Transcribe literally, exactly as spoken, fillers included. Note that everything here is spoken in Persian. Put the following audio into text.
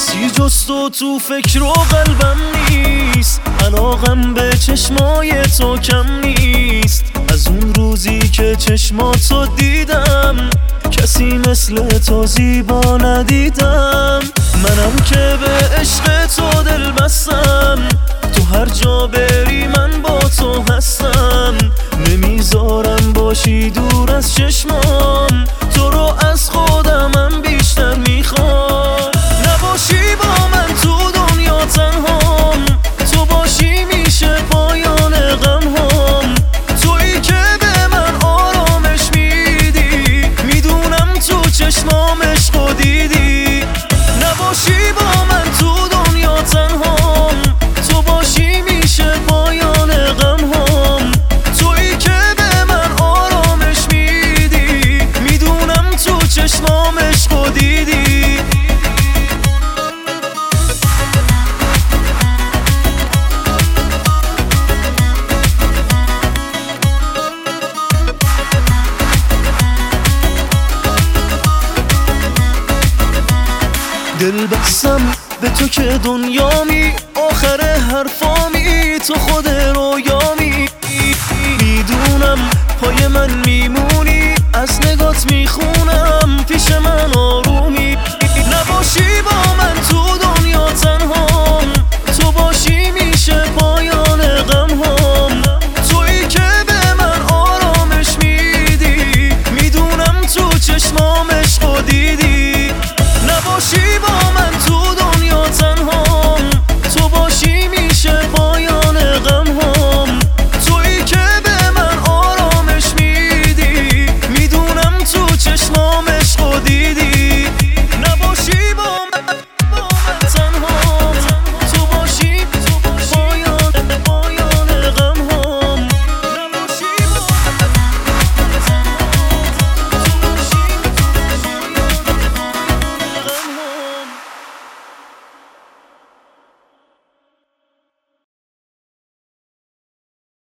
کسی جز تو تو فکر و قلبم نیست، علاقم به چشمای تو کم نیست. از اون روزی که چشماتو دیدم کسی مثل تو زیبا ندیدم. منم که به عشق تو دل بستم، تو هر جا بری من با تو هستم. نمیذارم باشی دور از چشمام، تو رو از خودمم بیشتر میخوام. نباشی با من تو دنیا تنهام، تو باشی میشه پایان غمهام. تویی که به من آرامش میدی، میدونم تو چشمام عشقو دیدی. نباشی با من تو دنیا تنهام، تو باشی میشه پایان غمهام. تویی که به من آرامش میدی، میدونم تو چشمام عشقو دیدی. دل بستم به تو که دنیامی، آخر حرفامی تو خود رویامی. میدونم پای من میمونی، از نگات میخونم پیش من آرومی. نباشی با من